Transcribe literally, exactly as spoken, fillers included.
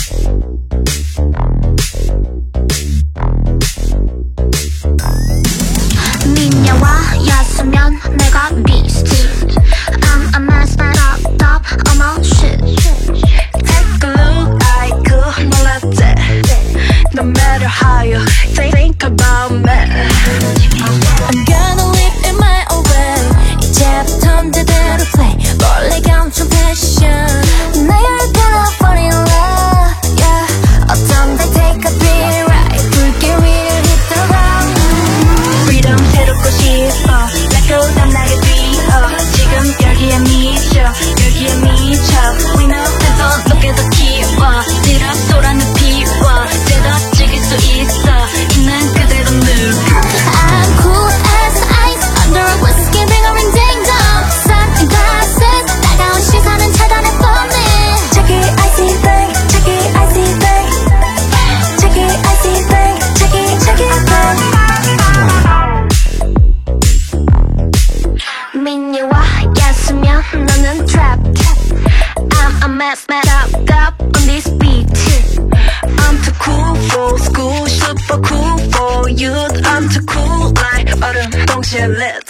미녀와였으면 내가 beast I'm a mess but up top I'm on shit Take a look I could 놀랐지 No matter how you think about me I'm gonna live in my own way 이제부턴 제대로 play 몰래 감춘 passion Never gonna fall in love yeah 어쩜 they take a bit right 붉게 위를 hit the ground Freedom 새롭고 싶어 자꾸 땀나게 뛰어 지금 여기에 미쳐 여기에 미쳐 We know that 높게도 키워 지라 쏟아내 피워 제더 찍을 수 있어 있는 그대로 누워 I'm cool as ice under a whiskey ring ding dong Sunglasses 따가운 시선은 차단해 뻔해 Check it icy thing check it icy thing Check it icy thing check it check it thing 미녀와였으면 너는 trapped I'm a mess mad up up on this beat I'm too cool for school super cool for you I'm too cool like 얼음 동시에 lit